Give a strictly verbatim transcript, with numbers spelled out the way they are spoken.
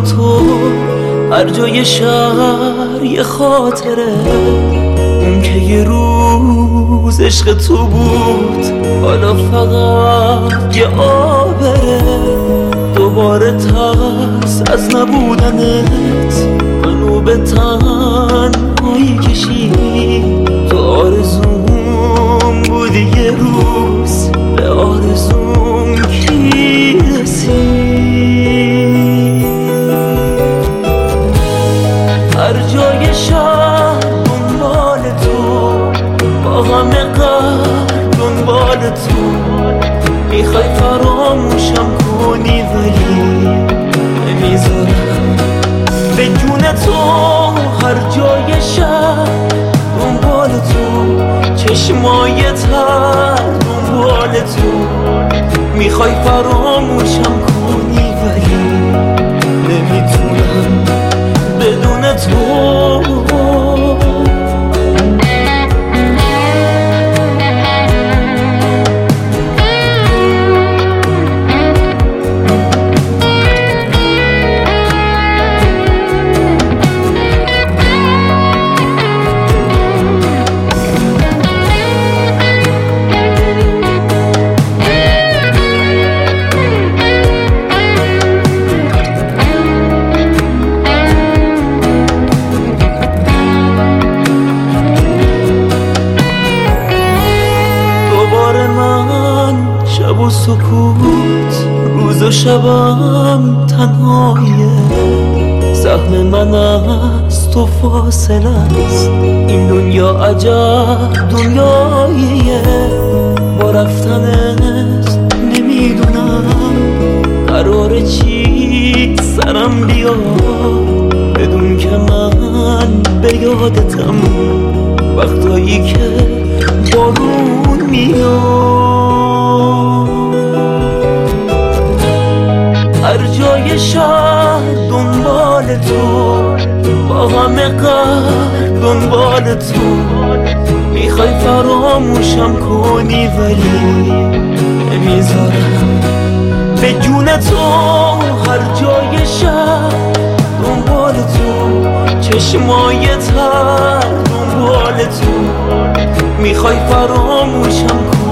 تو هر جای شهر یه خاطره، اون که یه روز عشق تو بود حالا فقط یه آبره. دوباره ترس از نبودنت منو به تنهایی کشید. تو آرزوم بودی یه روز به آرزوم کی رسید. هر جای شهر دنبال تو، با همه قهر دنبال تو، میخوای فراموشم کنی ولی نمیذارم. به جون تو هر جای شهر دنبال تو، چشمای تر دنبال تو، میخوای فراموشم کنی ولی نمیتونم بدون تو. شب و سکوت، روز و شبم تنهاییه. سهم من از تو فاصله است، این دنیا عجب دنیاییه. با رفتنت نمیدونم قراره چی سرم بیاد، بدون که من به یادتم وقتایی که بارون میاد. هر جای شهر دنبال تو، با همه قهر دنبال تو، میخوای فراموشم کنی ولی نمیذارم. به جون تو هر جای شهر دنبال تو، چشمای تر دنبال تو، میخوای فراموشم کنی